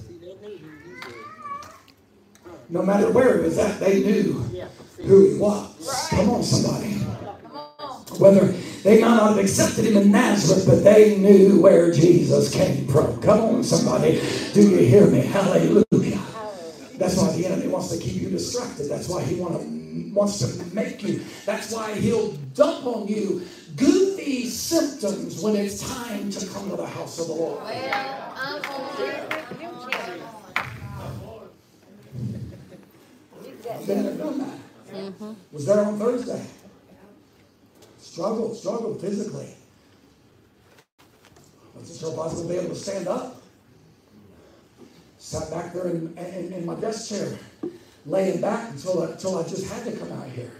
No matter where he was at, they knew who he was. Come on, somebody. Whether they might not have accepted him in Nazareth, but they knew where Jesus came from. Come on, somebody. Do you hear me? Hallelujah. That's why the enemy wants to keep you distracted. That's why he want to, wants to make you. That's why he'll dump on you goofy symptoms when it's time to come to the house of the Lord. Well, I'm on I've been there, done that. Mm-hmm. Was there on Thursday. Struggled, struggled physically. Wasn't sure if I was going to be able to stand up. Sat back there in, in, in my desk chair, laying back until I, until I just had to come out here.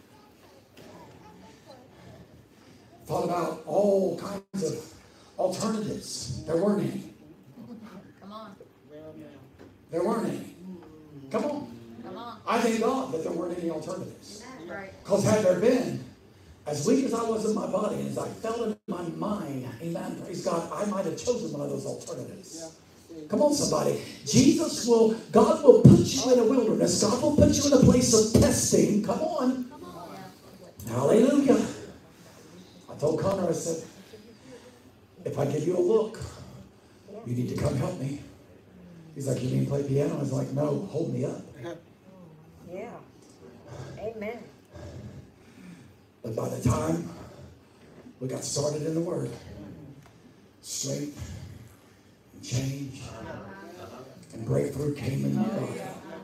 Thought about all kinds of alternatives. There weren't any. Come on. There weren't any. Come on. Come on. I thank God that there weren't any alternatives. Right. Because had there been, as weak as I was in my body, and as I felt in my mind, amen, praise God, I might have chosen one of those alternatives. Yeah. Come on, somebody. Jesus will, God will put you in a wilderness. God will put you in a place of testing. Come on. Come on. Hallelujah. I told Connor, I said, if I give you a look, you need to come help me. He's like, you mean play piano? I was like, no, hold me up. Yeah. Amen. But by the time we got started in the Word, strength, and change, and breakthrough came in my body.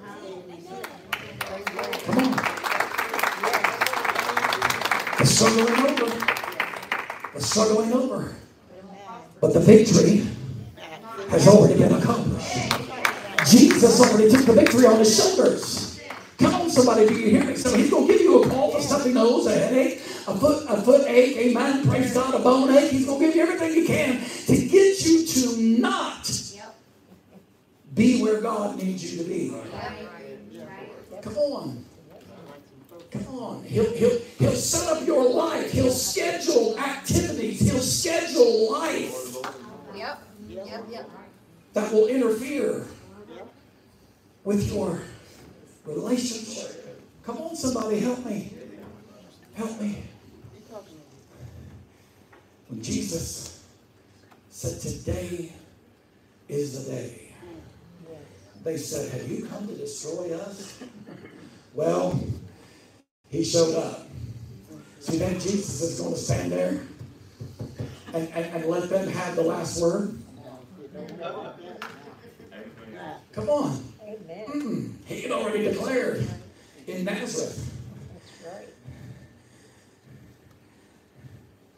Come on. The struggle ain't over. The struggle ain't over. But the victory has already been accomplished. Jesus already took the victory on his shoulders. Come on, somebody, do you hear me? So he's going to give you a call for stuffy nose, a headache, a foot, a foot ache, amen, praise God, a bone ache. He's going to give you everything he can to get you to not be where God needs you to be. Come on. Come on. He'll, he'll, he'll set up your life. He'll schedule activities. He'll schedule life. Yep. Yep. Yep. That will interfere with your relationship. Come on, somebody, help me. Help me. When Jesus said, today is the day, they said, have you come to destroy us? Well, he showed up. So you think Jesus is going to stand there and, and, and let them have the last word? Come on. Mm, he had already declared in Nazareth.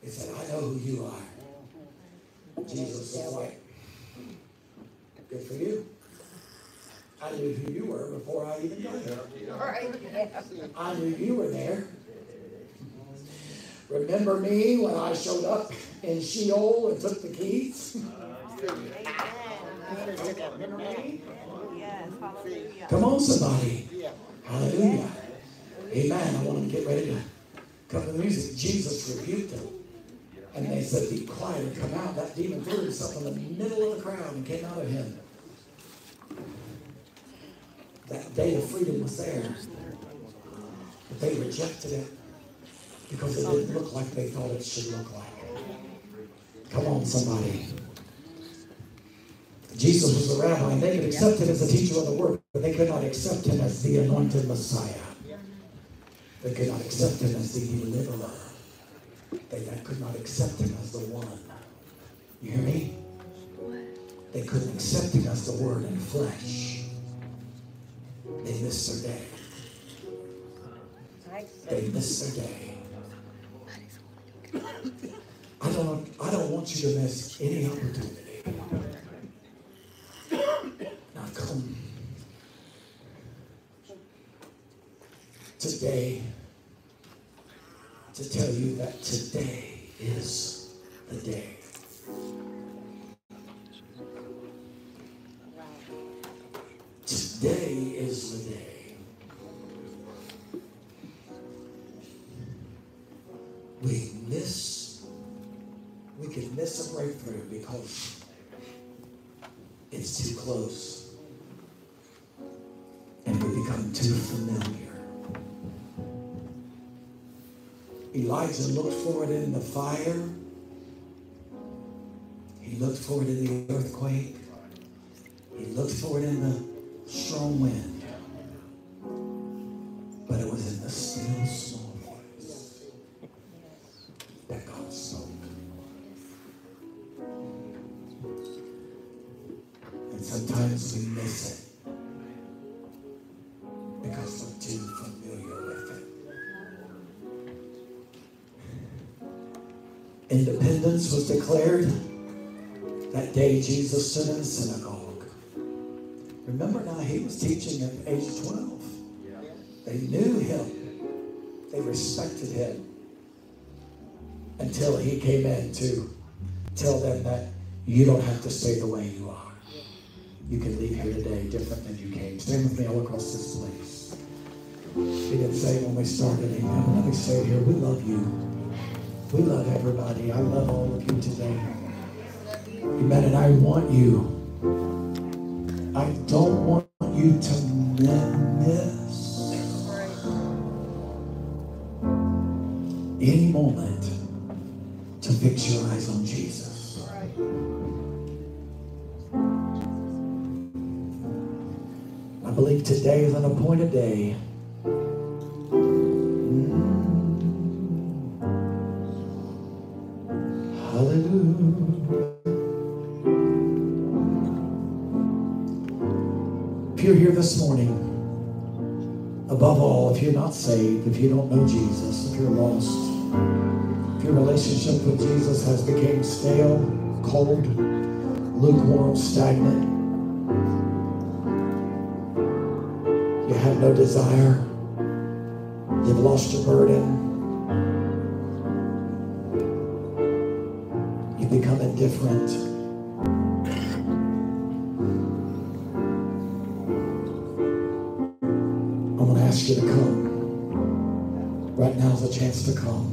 He said, I know who you are. Jesus was like, good for you. I knew who you were before I even got here. Right. I knew you were there. Remember me when I showed up in Sheol and took the keys? Come on, somebody. Hallelujah. Amen. I want them to get ready to come to the music. Jesus rebuked them. And they said, be quiet and come out. That demon threw himself in the middle of the crowd and came out of him. That day of freedom was there. But they rejected it because it didn't look like they thought it should look like. Come on, somebody. Jesus was the rabbi, and they could accept him as a teacher of the word, but they could not accept him as the anointed Messiah. They could not accept him as the deliverer. They could not accept him as the one. You hear me? They couldn't accept him as the word in flesh. They missed their day. They missed their day. I don't, I don't want you to miss any opportunity. Now come. Today, to tell you that today is the day. Today is the day. We miss, we can miss a breakthrough because it's too close. And we become too familiar. Elijah looked for it in the fire. He looked for it in the earthquake. He looked for it in the strong wind. But it was in the still small voice that God spoke. And sometimes we miss it because we're too familiar with it. Independence was declared that day Jesus stood in the synagogue. Remember now, he was teaching at age twelve. They knew him. They respected him until he came in to tell them that you don't have to stay the way you are. You can leave here today different than you came. Stand with me all across this place. He didn't say it when we started, amen. Let me say it here. We love you. We love everybody. I love all of you today. Amen. And I want you. I don't want you to miss any moment to fix your eyes on Jesus. I believe today is an appointed day. If you're here this morning, above all, if you're not saved, if you don't know Jesus, if you're lost, if your relationship with Jesus has become stale, cold, lukewarm, stagnant, you have no desire, you've lost your burden, you've become indifferent, ask you to come. Right now is a chance to come.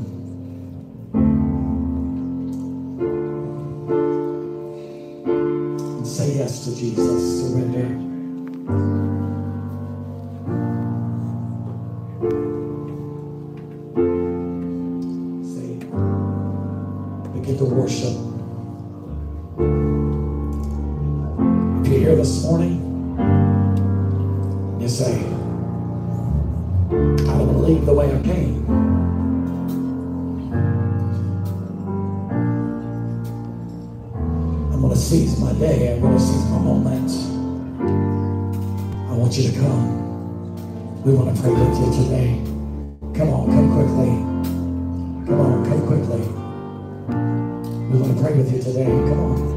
And say yes to Jesus. Surrender. Say, begin to worship. If you're here this morning, you say, I don't want to leave the way I came. I'm going to seize my day. I'm going to seize my moment. I want you to come. We want to pray with you today. Come on, come quickly. Come on, come quickly. We want to pray with you today. Come on.